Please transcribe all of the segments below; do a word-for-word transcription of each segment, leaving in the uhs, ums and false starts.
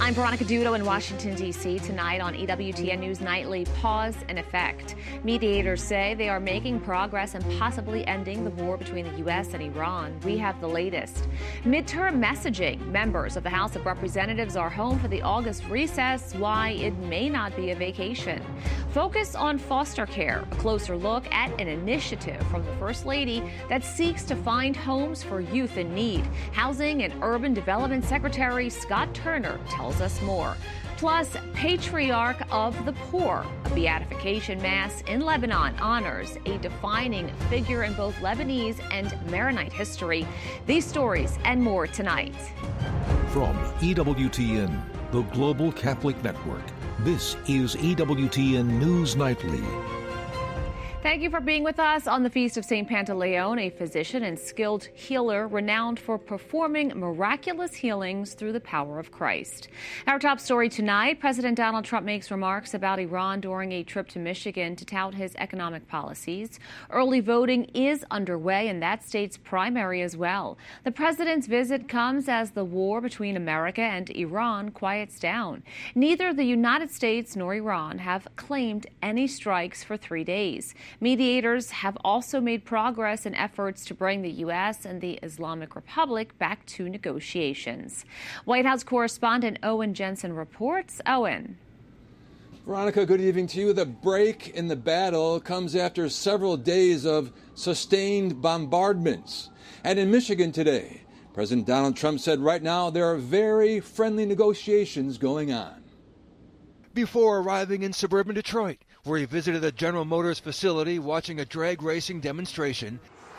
I'm Veronica Dudo in Washington, D C Tonight on E W T N News Nightly, pause in effect. Mediators say they are making progress in possibly ending the war between the U S and Iran. We have the latest. Midterm messaging. Members of the House of Representatives are home for the August recess. Why it may not be a vacation. Focus on foster care. A closer look at an initiative from the First Lady that seeks to find homes for youth in need. Housing and Urban Development Secretary Scott Turner tells us more. Plus, Patriarch of the Poor, a beatification mass in Lebanon, honors a defining figure in both Lebanese and Maronite history. These stories and more tonight. From E W T N, the Global Catholic Network, this is E W T N News Nightly. Thank you for being with us on the Feast of Saint Pantaleon, a physician and skilled healer renowned for performing miraculous healings through the power of Christ. Our top story tonight, President Donald Trump makes remarks about Iran during a trip to Michigan to tout his economic policies. Early voting is underway in that state's primary as well. The president's visit comes as the war between America and Iran quiets down. Neither the United States nor Iran have claimed any strikes for three days. Mediators have also made progress in efforts to bring the U S and the Islamic Republic back to negotiations. White House correspondent Owen Jensen reports. Owen. Veronica, good evening to you. The break in the battle comes after several days of sustained bombardments. And in Michigan today, President Donald Trump said right now there are very friendly negotiations going on. Before arriving in suburban Detroit, where he visited a General Motors facility watching a drag racing demonstration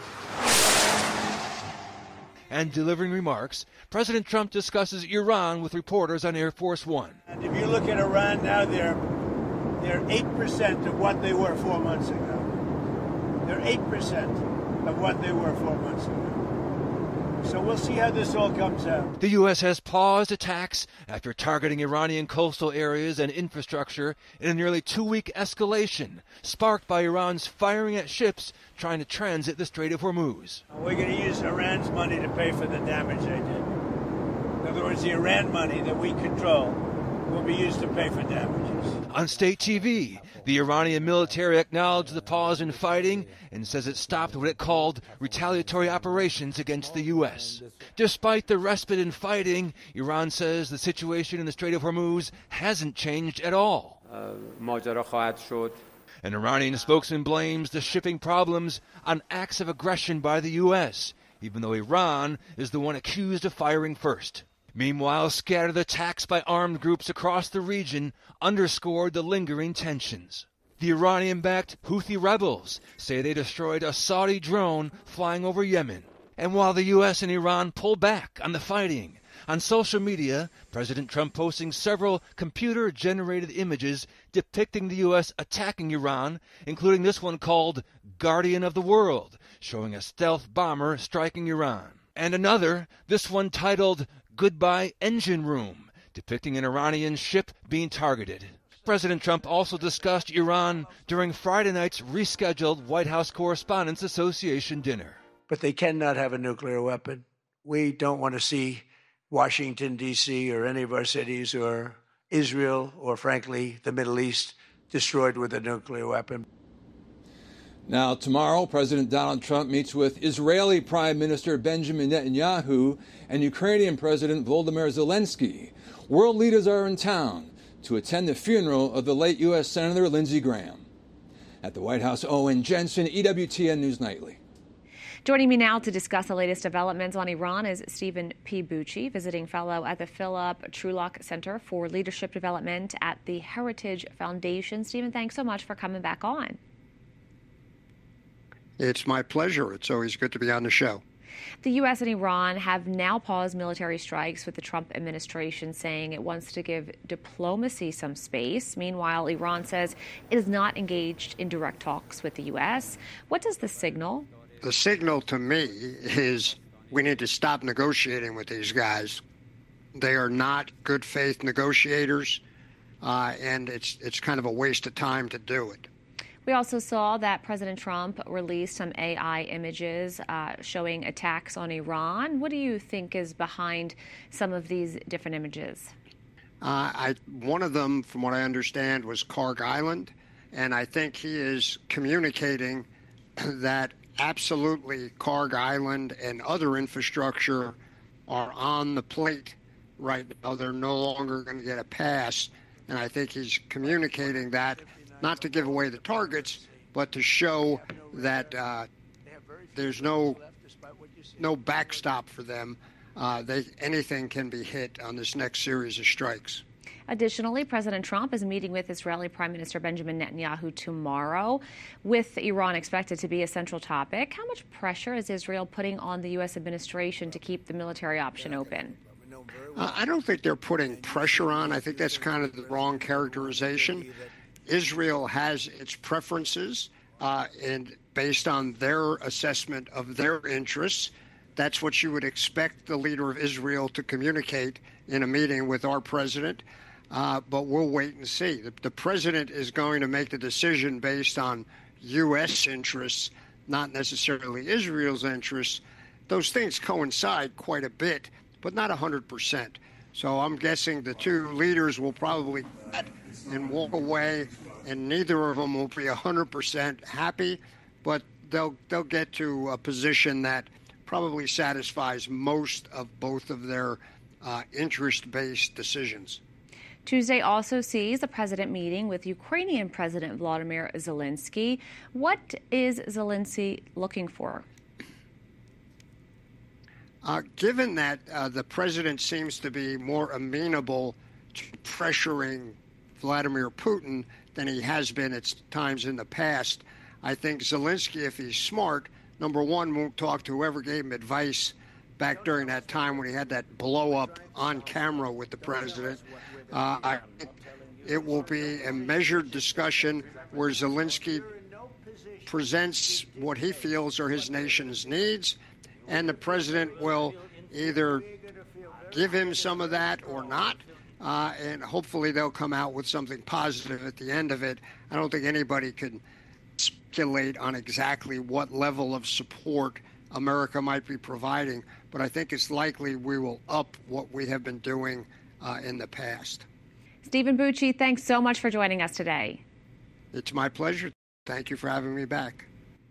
and delivering remarks, President Trump discusses Iran with reporters on Air Force One. And if you look at Iran now, they're, they're eight percent of what they were four months ago. They're eight percent of what they were four months ago. So we'll see how this all comes out. The U S has paused attacks after targeting Iranian coastal areas and infrastructure in a nearly two-week escalation, sparked by Iran's firing at ships trying to transit the Strait of Hormuz. We're going to use Iran's money to pay for the damage they did. In other words, the Iran money that we control will be used to pay for damages. On state T V, the Iranian military acknowledged the pause in fighting and says it stopped what it called retaliatory operations against the U S. Despite the respite in fighting, Iran says the situation in the Strait of Hormuz hasn't changed at all. An Iranian spokesman blames the shipping problems on acts of aggression by the U S, even though Iran is the one accused of firing first. Meanwhile, scattered attacks by armed groups across the region underscored the lingering tensions. The Iranian-backed Houthi rebels say they destroyed a Saudi drone flying over Yemen. And while the U S and Iran pull back on the fighting, on social media, President Trump posting several computer-generated images depicting the U S attacking Iran, including this one called Guardian of the World, showing a stealth bomber striking Iran. And another, this one titled Goodbye Engine Room, depicting an Iranian ship being targeted. President Trump also discussed Iran during Friday night's rescheduled White House Correspondents Association dinner. But they cannot have a nuclear weapon. We don't want to see Washington, D C, or any of our cities, or Israel, or frankly, the Middle East, destroyed with a nuclear weapon. Now, tomorrow, President Donald Trump meets with Israeli Prime Minister Benjamin Netanyahu and Ukrainian President Volodymyr Zelensky. World leaders are in town to attend the funeral of the late U S Senator Lindsey Graham. At the White House, Owen Jensen, E W T N News Nightly. Joining me now to discuss the latest developments on Iran is Stephen P. Bucci, visiting fellow at the Philip Trulock Center for Leadership Development at the Heritage Foundation. Stephen, thanks so much for coming back on. It's my pleasure. It's always good to be on the show. The U S and Iran have now paused military strikes, with the Trump administration saying it wants to give diplomacy some space. Meanwhile, Iran says it is not engaged in direct talks with the U S. What does this signal? The signal to me is we need to stop negotiating with these guys. They are not good faith negotiators, uh, and it's it's kind of a waste of time to do it. We also saw that President Trump released some A I images uh, showing attacks on Iran. What do you think is behind some of these different images? Uh, I, one of them, from what I understand, was Karg Island, and I think he is communicating that absolutely Karg Island and other infrastructure are on the plate right now. They're no longer going to get a pass, and I think he's communicating that, not to give away the targets, but to show that uh, there's no no backstop for them. Uh, they, anything can be hit on this next series of strikes. Additionally, President Trump is meeting with Israeli Prime Minister Benjamin Netanyahu tomorrow, with Iran expected to be a central topic. How much pressure is Israel putting on the U S administration to keep the military option open? Uh, I don't think they're putting pressure on. I think that's kind of the wrong characterization. Israel has its preferences, uh, and based on their assessment of their interests, that's what you would expect the leader of Israel to communicate in a meeting with our president. Uh, but we'll wait and see. The, the president is going to make the decision based on U S interests, not necessarily Israel's interests. Those things coincide quite a bit, but not one hundred percent. So I'm guessing the two leaders will probably cut and walk away, and neither of them will be one hundred percent happy, but they'll they'll get to a position that probably satisfies most of both of their uh, interest-based decisions. Tuesday also sees the president meeting with Ukrainian President Volodymyr Zelensky. What is Zelensky looking for? Uh, given that uh, the president seems to be more amenable to pressuring Vladimir Putin than he has been at times in the past, I think Zelensky, if he's smart, number one, won't talk to whoever gave him advice back during that time when he had that blow-up on camera with the president. Uh, I think it will be a measured discussion where Zelensky presents what he feels are his nation's needs, and the president will either give him some of that or not, uh, and hopefully they'll come out with something positive at the end of it. I don't think anybody can speculate on exactly what level of support America might be providing, but I think it's likely we will up what we have been doing uh, in the past. Stephen Bucci, thanks so much for joining us today. It's my pleasure. Thank you for having me back.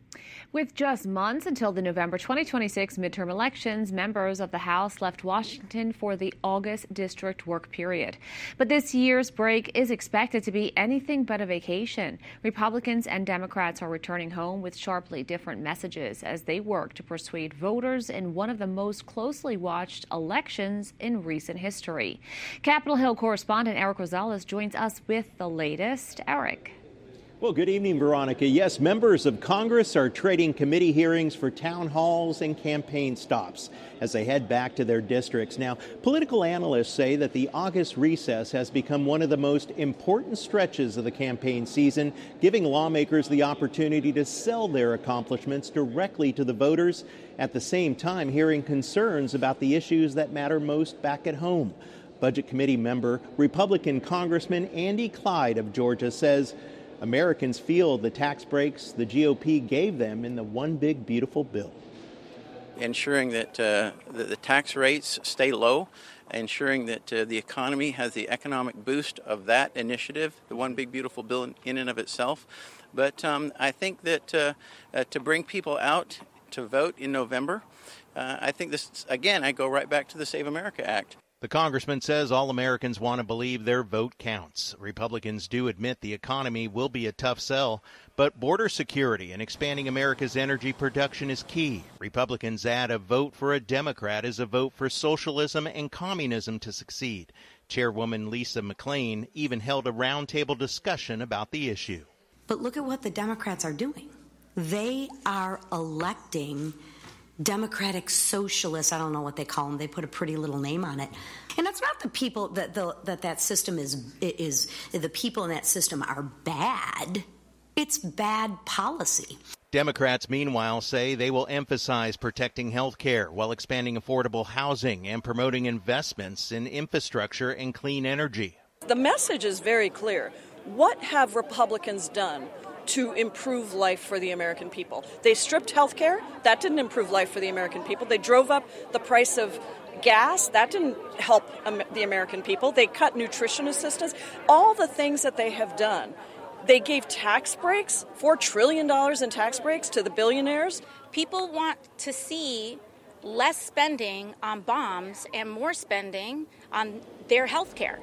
With just months until the November twenty twenty-six midterm elections, members of the House left Washington for the August district work period. But this year's break is expected to be anything but a vacation. Republicans and Democrats are returning home with sharply different messages as they work to persuade voters in one of the most closely watched elections in recent history. Capitol Hill correspondent Eric Rosales joins us with the latest. Eric. Well, good evening, Veronica. Yes, members of Congress are trading committee hearings for town halls and campaign stops as they head back to their districts. Now, political analysts say that the August recess has become one of the most important stretches of the campaign season, giving lawmakers the opportunity to sell their accomplishments directly to the voters, at the same time hearing concerns about the issues that matter most back at home. Budget Committee member, Republican Congressman Andy Clyde of Georgia says Americans feel the tax breaks the G O P gave them in the One Big Beautiful Bill. Ensuring that uh, the, the tax rates stay low, ensuring that uh, the economy has the economic boost of that initiative, the One Big Beautiful Bill in, in and of itself. But um, I think that uh, uh, to bring people out to vote in November, uh, I think this, again, I go right back to the Save America Act. The congressman says all Americans want to believe their vote counts. Republicans do admit the economy will be a tough sell, but border security and expanding America's energy production is key. Republicans add a vote for a Democrat is a vote for socialism and communism to succeed. Chairwoman Lisa McClain even held a roundtable discussion about the issue. But look at what the Democrats are doing. They are electing Democratic socialists. I don't know what they call them. They put a pretty little name on it. And it's not the people that the, that that system is, is, the people in that system are bad. It's bad policy. Democrats, meanwhile, say they will emphasize protecting health care while expanding affordable housing and promoting investments in infrastructure and clean energy. The message is very clear. What have Republicans done to improve life for the American people? They stripped health care. That didn't improve life for the American people. They drove up the price of gas. That didn't help um, the American people. They cut nutrition assistance. All the things that they have done. They gave tax breaks, four trillion dollars in tax breaks to the billionaires. People want to see less spending on bombs and more spending on their health care.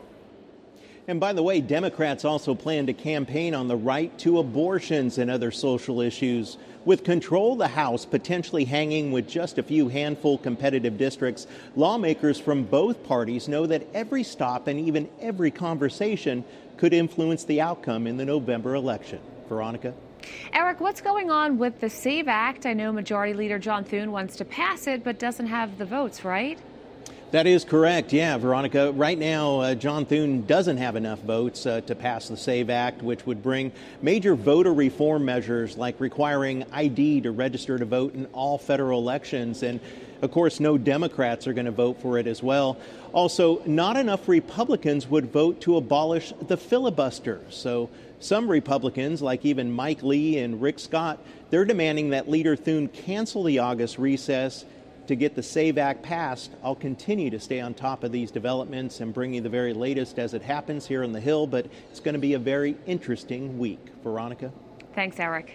And by the way, Democrats also plan to campaign on the right to abortions and other social issues. With control of the House potentially hanging with just a few handful competitive districts, lawmakers from both parties know that every stop and even every conversation could influence the outcome in the November election. Veronica? Eric, what's going on with the SAVE Act? I know Majority Leader John Thune wants to pass it, but doesn't have the votes, right? That is correct. Yeah, Veronica. Right now, uh, John Thune doesn't have enough votes uh, to pass the SAVE Act, which would bring major voter reform measures like requiring I D to register to vote in all federal elections. And, of course, no Democrats are going to vote for it as well. Also, not enough Republicans would vote to abolish the filibuster. So some Republicans, like even Mike Lee and Rick Scott, they're demanding that Leader Thune cancel the August recess to get the SAVE Act passed. I'll continue to stay on top of these developments and bring you the very latest as it happens here on the Hill, but it's going to be a very interesting week. Veronica? Thanks, Eric.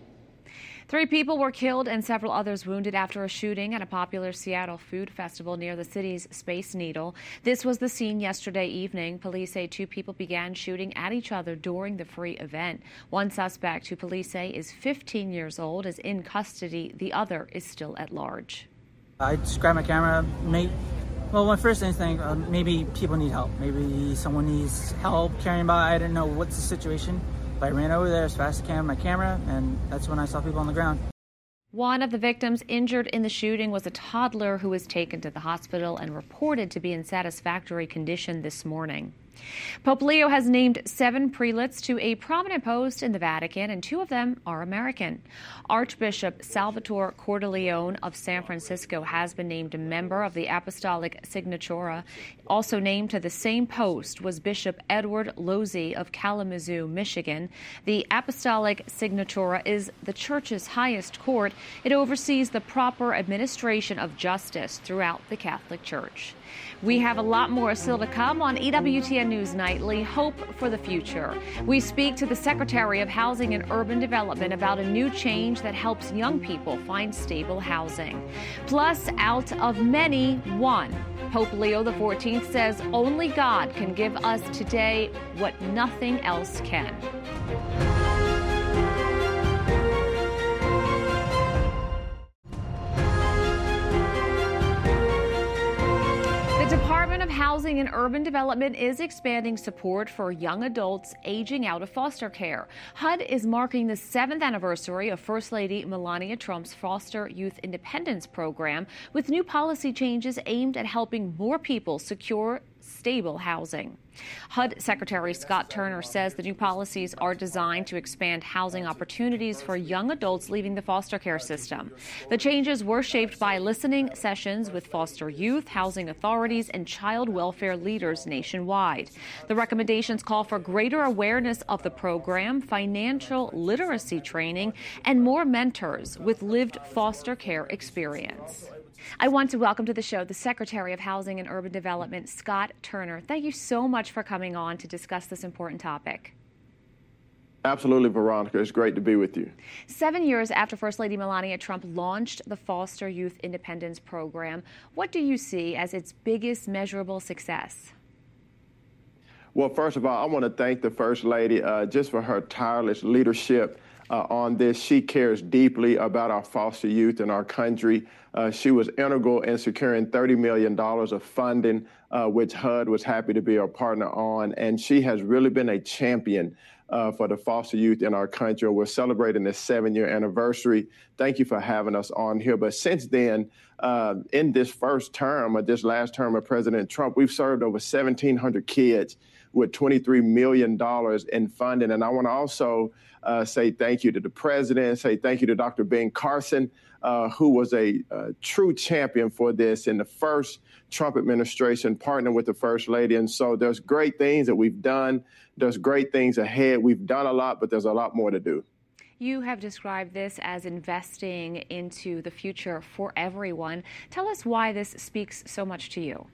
Three people were killed and several others wounded after a shooting at a popular Seattle food festival near the city's Space Needle. This was the scene yesterday evening. Police say two people began shooting at each other during the free event. One suspect, who police say is fifteen years old, is in custody. The other is still at large. I just grabbed my camera. Made, well, my first instinct, uh, maybe people need help. Maybe someone needs help carrying by. I didn't know what's the situation. But I ran over there as fast as I can with my camera, and that's when I saw people on the ground. One of the victims injured in the shooting was a toddler who was taken to the hospital and reported to be in satisfactory condition this morning. Pope Leo has named seven prelates to a prominent post in the Vatican, and two of them are American. Archbishop Salvatore Cordileone of San Francisco has been named a member of the Apostolic Signatura. Also named to the same post was Bishop Edward Lozzi of Kalamazoo, Michigan. The Apostolic Signatura is the Church's highest court. It oversees the proper administration of justice throughout the Catholic Church. We have a lot more still to come on E W T N News Nightly, Hope for the Future. We speak to the Secretary of Housing and Urban Development about a new change that helps young people find stable housing. Plus, out of many, one. Pope Leo the fourteenth says only God can give us today what nothing else can. The Department of Housing and Urban Development is expanding support for young adults aging out of foster care. H U D is marking the seventh anniversary of First Lady Melania Trump's Foster Youth Independence Program with new policy changes aimed at helping more people secure stable housing. H U D Secretary Scott Turner says the new policies are designed to expand housing opportunities for young adults leaving the foster care system. The changes were shaped by listening sessions with foster youth, housing authorities, and child welfare leaders nationwide. The recommendations call for greater awareness of the program, financial literacy training, and more mentors with lived foster care experience. I want to welcome to the show the Secretary of Housing and Urban Development, Scott Turner. Thank you so much for coming on to discuss this important topic. Absolutely, Veronica. It's great to be with you. Seven years after First Lady Melania Trump launched the Foster Youth Independence Program, what do you see as its biggest measurable success? Well, first of all, I want to thank the First Lady uh, just for her tireless leadership Uh, on this. She cares deeply about our foster youth in our country. Uh, she was integral in securing thirty million dollars of funding, uh, which H U D was happy to be a partner on. And she has really been a champion uh, for the foster youth in our country. We're celebrating this seven-year anniversary. Thank you for having us on here. But since then, uh, in this first term, or this last term of President Trump, we've served over seventeen hundred kids with twenty-three million dollars in funding. And I want to also uh, say thank you to the president, say thank you to Doctor Ben Carson, uh, who was a, a true champion for this in the first Trump administration, partnering with the First Lady. And so there's great things that we've done. There's great things ahead. We've done a lot, but there's a lot more to do. You have described this as investing into the future for everyone. Tell us why this speaks so much to you.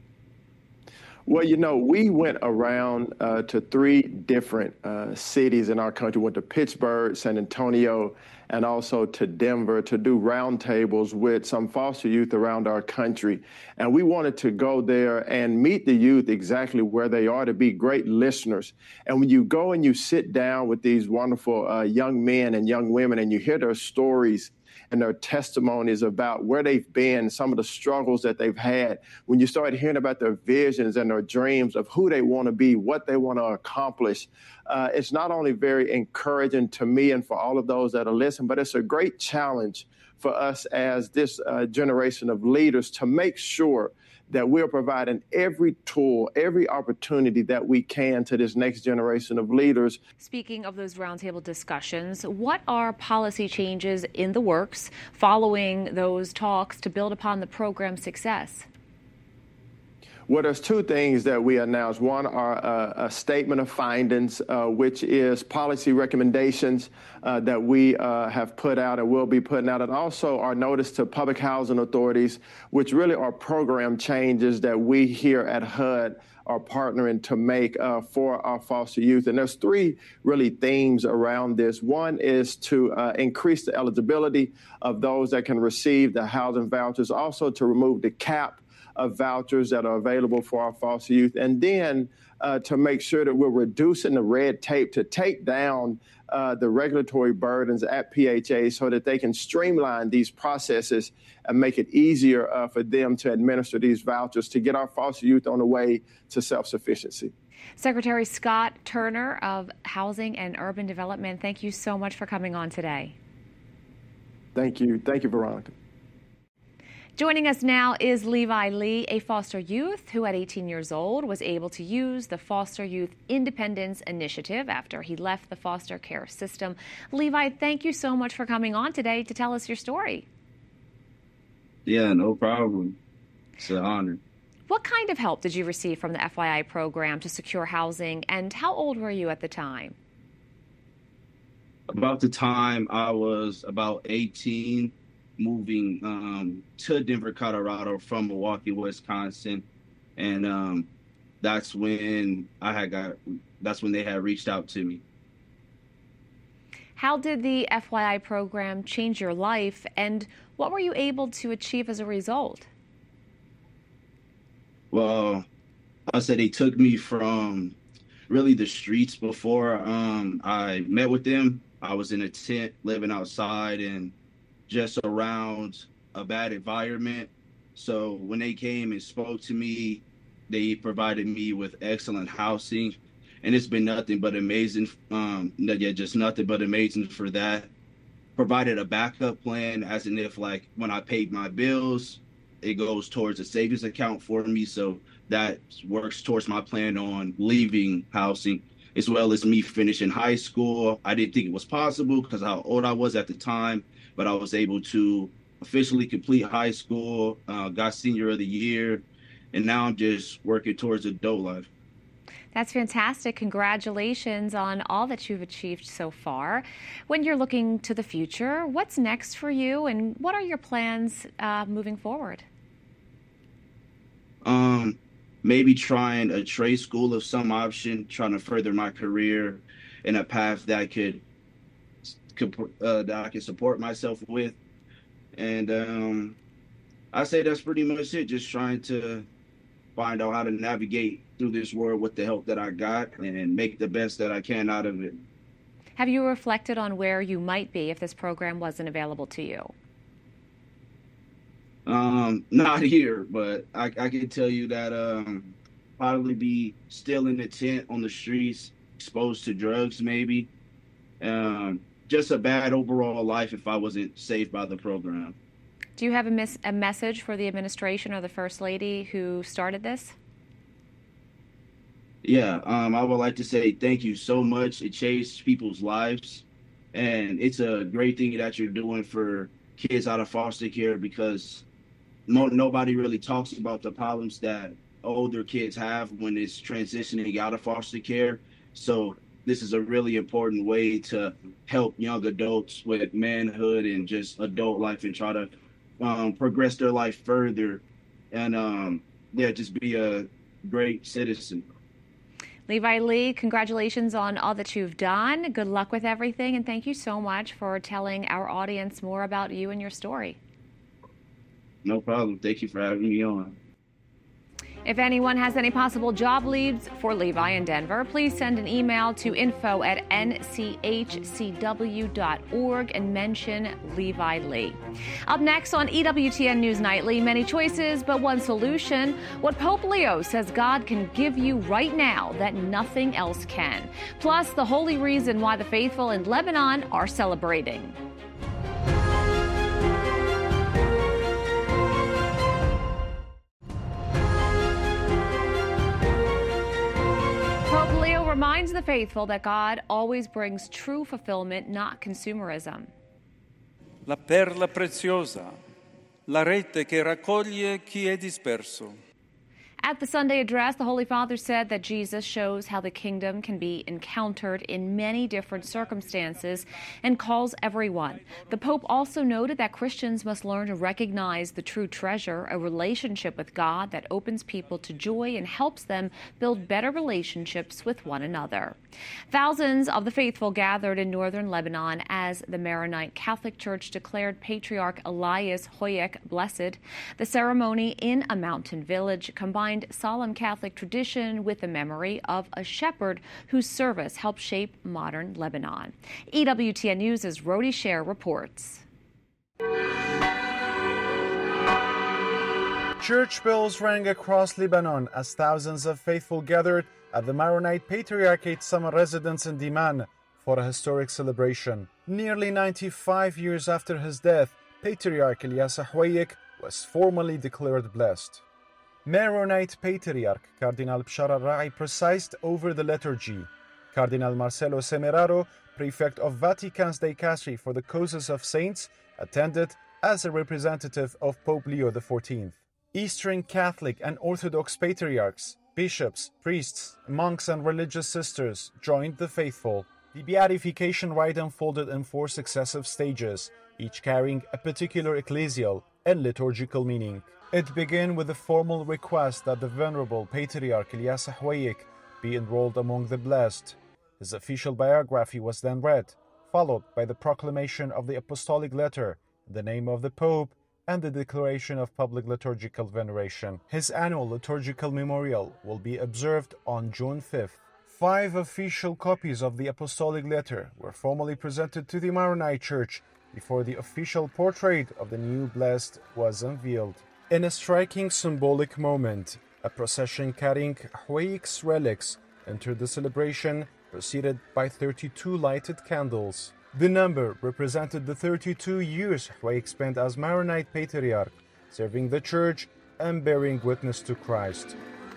Well, you know, we went around uh, to three different uh, cities in our country, went to Pittsburgh, San Antonio, and also to Denver to do roundtables with some foster youth around our country. And we wanted to go there and meet the youth exactly where they are, to be great listeners. And when you go and you sit down with these wonderful uh, young men and young women and you hear their stories and their testimonies about where they've been, some of the struggles that they've had, when you start hearing about their visions and their dreams of who they want to be, what they want to accomplish, uh, it's not only very encouraging to me and for all of those that are listening, but it's a great challenge for us as this uh, generation of leaders to make sure that we're providing every tool, every opportunity that we can to this next generation of leaders. Speaking of those roundtable discussions, what are policy changes in the works following those talks to build upon the program's success? Well, there's two things that we announced. One are uh, a statement of findings, uh, which is policy recommendations uh, that we uh, have put out and will be putting out, and also our notice to public housing authorities, which really are program changes that we here at H U D are partnering to make uh, for our foster youth. And there's three really themes around this. One is to uh, increase the eligibility of those that can receive the housing vouchers, also to remove the cap of vouchers that are available for our foster youth, and then uh, to make sure that we're reducing the red tape to take down uh, the regulatory burdens at P H A so that they can streamline these processes and make it easier uh, for them to administer these vouchers to get our foster youth on the way to self-sufficiency. Secretary Scott Turner of Housing and Urban Development, thank you so much for coming on today. Thank you. Thank you, Veronica. Joining us now is Levi Lee, a foster youth who at eighteen years old was able to use the Foster Youth Independence Initiative after he left the foster care system. Levi, thank you so much for coming on today to tell us your story. Yeah, no problem. It's an honor. What kind of help did you receive from the F Y I program to secure housing, and how old were you at the time? About the time I was about eighteen. Moving um, to Denver, Colorado from Milwaukee, Wisconsin. And um, that's when I had got, that's when they had reached out to me. How did the F Y I program change your life, and what were you able to achieve as a result? Well, I said they took me from really the streets before um, I met with them. I was in a tent living outside and just around a bad environment. So when they came and spoke to me, they provided me with excellent housing, and it's been nothing but amazing. Um, yeah, just nothing but amazing for that. Provided a backup plan, as in if like when I paid my bills, it goes towards a savings account for me. So that works towards my plan on leaving housing, as well as me finishing high school. I didn't think it was possible because how old I was at the time, but I was able to officially complete high school, uh, got senior of the year, and now I'm just working towards adult life. That's fantastic. Congratulations on all that you've achieved so far. When you're looking to the future, what's next for you, and what are your plans uh, moving forward? Um, maybe trying a trade school of some option, trying to further my career in a path that could Uh, that I can support myself with. And um, I say that's pretty much it, just trying to find out how to navigate through this world with the help that I got and make the best that I can out of it. Have you reflected on where you might be if this program wasn't available to you? Um, not here, but I, I can tell you that um, probably be still in the tent on the streets, exposed to drugs maybe. Um, Just a bad overall life if I wasn't saved by the program. Do you have a, mis- a message for the administration or the First Lady who started this? Yeah, um, I would like to say thank you so much. It changed people's lives, and it's a great thing that you're doing for kids out of foster care, because mo- nobody really talks about the problems that older kids have when it's transitioning out of foster care. So this is a really important way to help young adults with manhood and just adult life and try to um, progress their life further and, um, yeah, just be a great citizen. Levi Lee, congratulations on all that you've done. Good luck with everything, and thank you so much for telling our audience more about you and your story. No problem. Thank you for having me on. If anyone has any possible job leads for Levi in Denver, please send an email to info at n c h c w dot org and mention Levi Lee. Up next on E W T N News Nightly, many choices, but one solution. What Pope Leo says God can give you right now that nothing else can. Plus, the holy reason why the faithful in Lebanon are celebrating. Reminds the faithful that God always brings true fulfillment, not consumerism. La perla preziosa, la rete che raccoglie chi è disperso. At the Sunday address, the Holy Father said that Jesus shows how the kingdom can be encountered in many different circumstances and calls everyone. The Pope also noted that Christians must learn to recognize the true treasure, a relationship with God that opens people to joy and helps them build better relationships with one another. Thousands of the faithful gathered in northern Lebanon as the Maronite Catholic Church declared Patriarch Elias Hoyek blessed. The ceremony in a mountain village combined solemn Catholic tradition with the memory of a shepherd whose service helped shape modern Lebanon. E W T N News' Rodi Sher reports. Church bells rang across Lebanon as thousands of faithful gathered at the Maronite Patriarchate summer residence in Diman for a historic celebration. Nearly ninety-five years after his death, Patriarch Elias Hoyek was formally declared blessed. Maronite Patriarch Cardinal Bshar al-Ra'i presided over the liturgy. Cardinal Marcelo Semeraro, Prefect of Vatican's Dicastery for the Causes of Saints, attended as a representative of Pope Leo the fourteenth. Eastern Catholic and Orthodox patriarchs, bishops, priests, monks and religious sisters joined the faithful. The beatification rite unfolded in four successive stages, each carrying a particular ecclesial and liturgical meaning. It began with a formal request that the Venerable Patriarch Elias Hoyek be enrolled among the blessed. His official biography was then read, followed by the proclamation of the Apostolic Letter in the name of the Pope and the declaration of public liturgical veneration. His annual liturgical memorial will be observed on June fifth. Five official copies of the Apostolic Letter were formally presented to the Maronite Church before the official portrait of the new blessed was unveiled. In a striking symbolic moment, a procession carrying Hoyek's relics entered the celebration, preceded by thirty-two lighted candles. The number represented the thirty-two years Hoyek spent as Maronite Patriarch, serving the Church and bearing witness to Christ.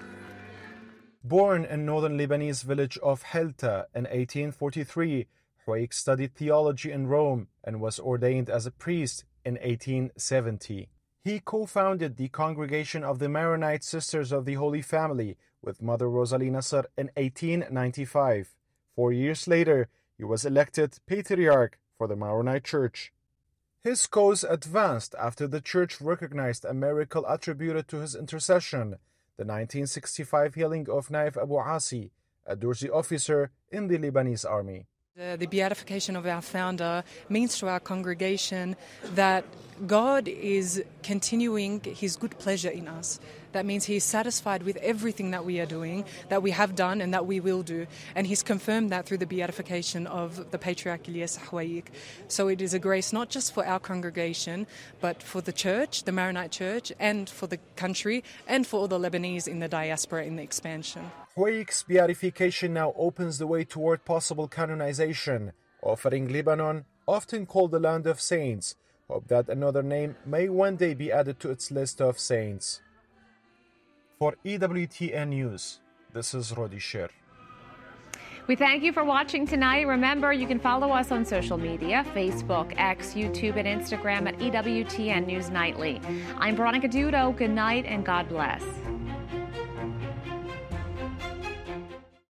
Born in northern Lebanese village of Helta in eighteen forty-three, Hoyek studied theology in Rome and was ordained as a priest in eighteen seventy. He co-founded the Congregation of the Maronite Sisters of the Holy Family with Mother Rosalie Nasser in eighteen ninety-five. Four years later, he was elected Patriarch for the Maronite Church. His cause advanced after the Church recognized a miracle attributed to his intercession, the nineteen sixty-five healing of Naif Abu Asi, a Durzi officer in the Lebanese army. The, the beatification of our founder means to our congregation that God is continuing his good pleasure in us. That means he is satisfied with everything that we are doing, that we have done and that we will do. And he's confirmed that through the beatification of the Patriarch Elias Hoyek. So it is a grace not just for our congregation, but for the church, the Maronite Church, and for the country, and for all the Lebanese in the diaspora in the expansion. Hoyek's beatification now opens the way toward possible canonization, offering Lebanon, often called the Land of Saints, hope that another name may one day be added to its list of saints. For E W T N News, this is Rodi Sher. We thank you for watching tonight. Remember, you can follow us on social media, Facebook, X, YouTube, and Instagram at E W T N News Nightly. I'm Veronica Dudo. Good night and God bless.